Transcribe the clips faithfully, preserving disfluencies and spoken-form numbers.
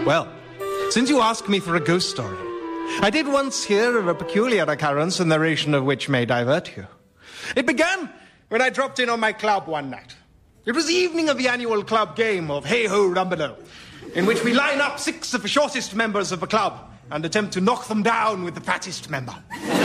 Well, since you ask me for a ghost story, I did once hear of a peculiar occurrence, the narration of which may divert you. It began when I dropped in on my club one night. It was the evening of the annual club game of Hey-Ho Rumbelow, in which we line up six of the shortest members of the club and attempt to knock them down with the fattest member.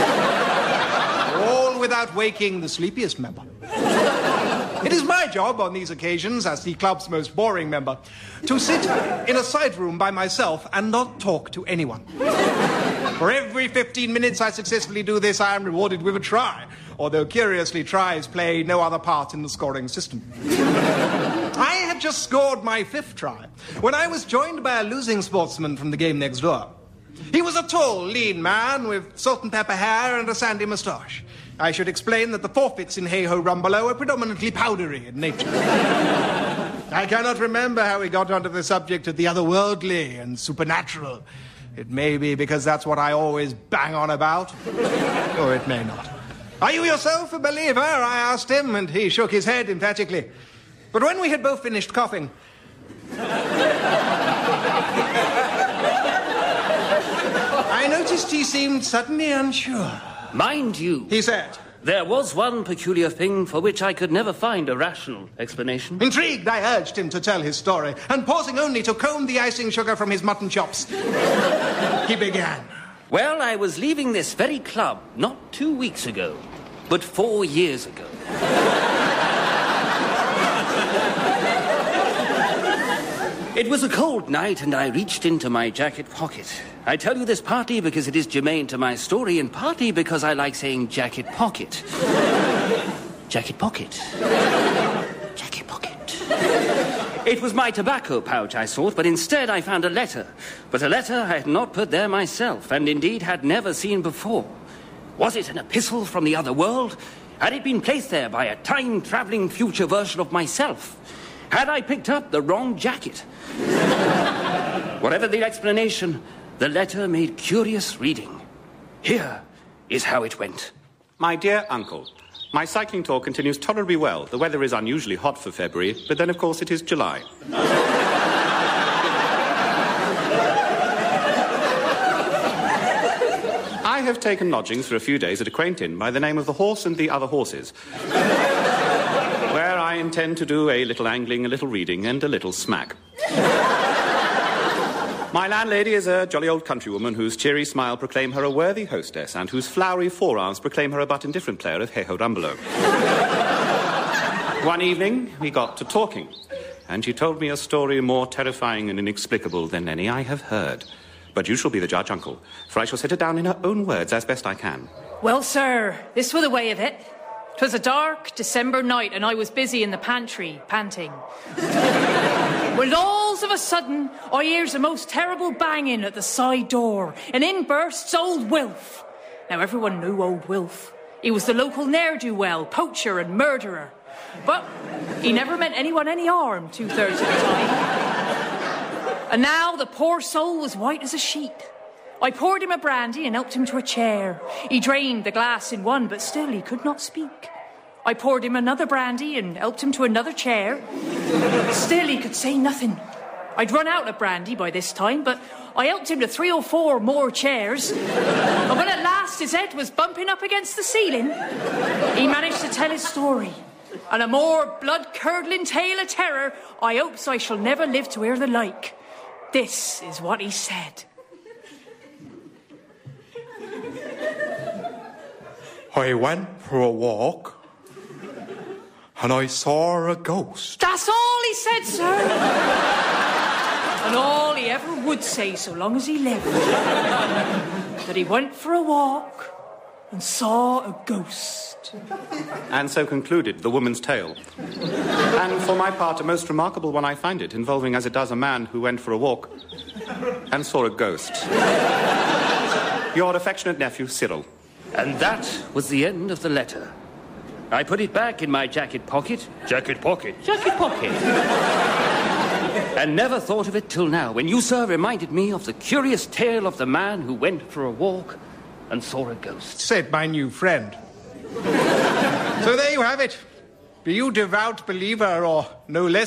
All without waking the sleepiest member. It is my job on these occasions, as the club's most boring member, to sit in a side room by myself and not talk to anyone. For every fifteen minutes I successfully do this, I am rewarded with a try, although curiously tries play no other part in the scoring system. I had just scored my fifth try when I was joined by a losing sportsman from the game next door. He was a tall, lean man with salt and pepper hair and a sandy moustache. I should explain that the forfeits in Hey-Ho Rumbelow are predominantly powdery in nature. I cannot remember how we got onto the subject of the otherworldly and supernatural. It may be because that's what I always bang on about, or it may not. Are you yourself a believer? I asked him, and he shook his head emphatically. But when we had both finished coughing, I noticed he seemed suddenly unsure. Mind you, he said, there was one peculiar thing for which I could never find a rational explanation. Intrigued, I urged him to tell his story, and pausing only to comb the icing sugar from his mutton chops, he began. Well, I was leaving this very club not two weeks ago, but four years ago. It was a cold night, and I reached into my jacket pocket. I tell you this partly because it is germane to my story, and partly because I like saying jacket pocket. Jacket pocket. Jacket pocket. It was my tobacco pouch, I thought, but instead I found a letter. But a letter I had not put there myself, and indeed had never seen before. Was it an epistle from the other world? Had it been placed there by a time-travelling future version of myself? Had I picked up the wrong jacket? Whatever the explanation, the letter made curious reading. Here is how it went. My dear uncle, my cycling tour continues tolerably well. The weather is unusually hot for February, but then, of course, it is July. I have taken lodgings for a few days at a quaint inn by the name of the Horse and the Other Horses, where I intend to do a little angling, a little reading, and a little smack. My landlady is a jolly old countrywoman whose cheery smile proclaim her a worthy hostess and whose flowery forearms proclaim her a but indifferent player of Hey-Ho Rumbelow. One evening, we got to talking, and she told me a story more terrifying and inexplicable than any I have heard. But you shall be the judge, uncle, for I shall set it down in her own words as best I can. Well, sir, this were the way of it. 'Twas a dark December night, and I was busy in the pantry, panting. When all of a sudden, I hears a most terrible banging at the side door, and in bursts old Wilf. Now, everyone knew old Wilf. He was the local ne'er-do-well, poacher and murderer. But he never meant anyone any harm two-thirds of the time. And now the poor soul was white as a sheet. I poured him a brandy and helped him to a chair. He drained the glass in one, but still he could not speak. I poured him another brandy and helped him to another chair. Still he could say nothing. I'd run out of brandy by this time, but I helped him to three or four more chairs. And when at last his head was bumping up against the ceiling, he managed to tell his story. And a more blood-curdling tale of terror I hopes I shall never live to hear the like. This is what he said. I went for a walk, and I saw a ghost. That's all he said, sir. And all he ever would say so long as he lived. That he went for a walk and saw a ghost. And so concluded the woman's tale. And for my part, a most remarkable one I find it, involving as it does a man who went for a walk and saw a ghost. Your affectionate nephew, Cyril. And that was the end of the letter. I put it back in my jacket pocket. Jacket pocket. Jacket pocket. And never thought of it till now, when you, sir, reminded me of the curious tale of the man who went for a walk and saw a ghost. Said my new friend. So there you have it. Be you devout believer or no less